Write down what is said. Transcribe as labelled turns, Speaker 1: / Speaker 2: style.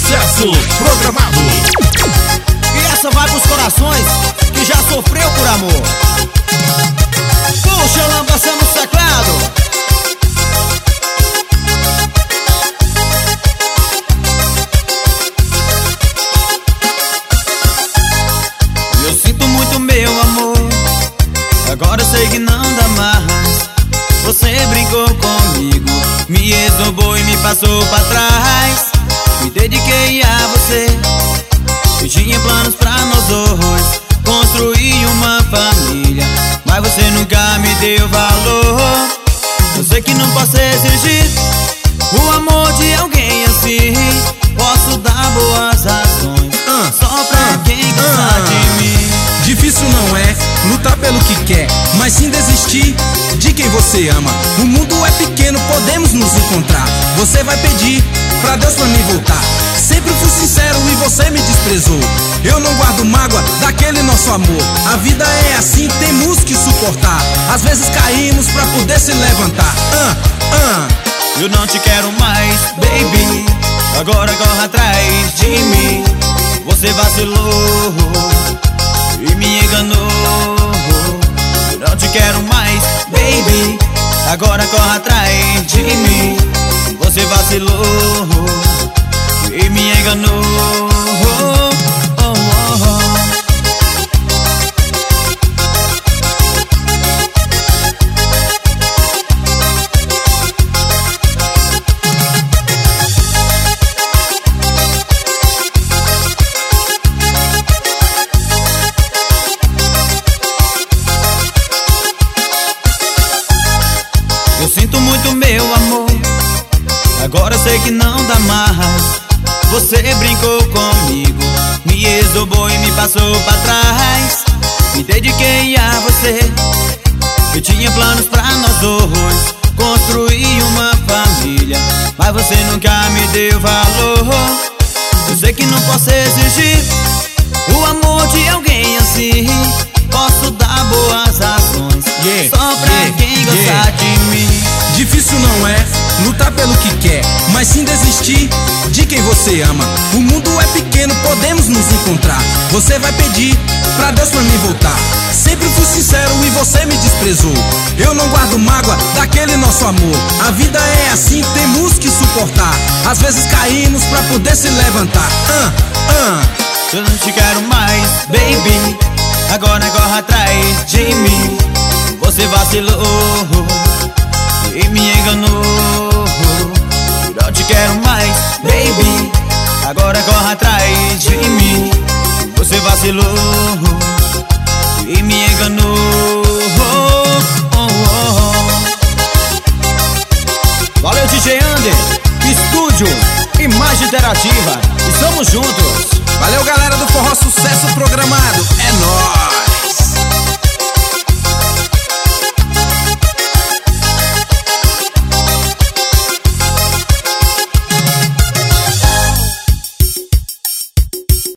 Speaker 1: Sucesso programado.
Speaker 2: E essa vai pros corações que já sofreu por amor. Puxa a lambança no teclado. Eu sinto muito, meu amor, agora eu sei que não dá mais. Você brincou comigo, me esnobou e me passou pra trás. Me dediquei a você, eu tinha planos pra nós dois, construir uma família, mas você nunca me deu valor. Eu sei que não posso exigir o amor de alguém assim. Posso dar boas razões só pra quem gosta de mim.
Speaker 3: Difícil não é lutar pelo que quer, mas sim desistir de quem você ama. O mundo é pequeno, podemos nos encontrar. Você vai pedir pra Deus pra mim voltar. Sempre fui sincero e você me desprezou. Eu não guardo mágoa daquele nosso amor. A vida é assim, temos que suportar. Às vezes caímos pra poder se levantar.
Speaker 2: Eu não te quero mais, baby, agora corre atrás de mim. Você vacilou e me enganou. Eu não te quero mais, baby, agora corre atrás de mim. Você vacilou e me enganou. Eu sinto muito, meu amor, agora eu sei que não dá mais. Você brincou comigo, me esnobou e me passou pra trás. Me dediquei a você, eu tinha planos pra nós dois, construir uma família, mas você nunca me deu valor. Eu sei que não posso exigir o amor de alguém assim. Posso dar boas razões só pra quem gostar de mim.
Speaker 3: Difícil não é lutar pelo que quer, mas sim desistir de quem você ama. O mundo é pequeno, podemos nos encontrar. Você vai pedir pra Deus pra mim voltar. Sempre fui sincero e você me desprezou. Eu não guardo mágoa daquele nosso amor. A vida é assim, temos que suportar. Às vezes caímos pra poder se levantar.
Speaker 2: Eu não te quero mais, baby, agora corre atrás de mim. Você vacilou e me enganou. Eu não te quero mais, baby, agora corre atrás de mim. Você vacilou e me enganou. Valeu, DJ Ander, estúdio, imagem interativa, estamos juntos.
Speaker 3: Valeu, galera do Forró Sucesso Programado, é nóis!